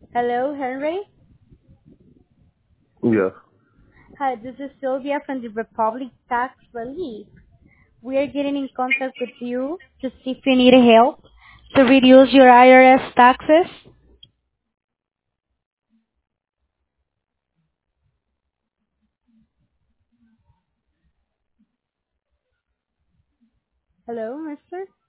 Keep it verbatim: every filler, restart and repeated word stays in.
Hello, Henry. Yeah. Hi, this is Sylvia from the Republic Tax Relief. We are getting in contact with you to see if you need help to reduce your I R S taxes. Hello, mister.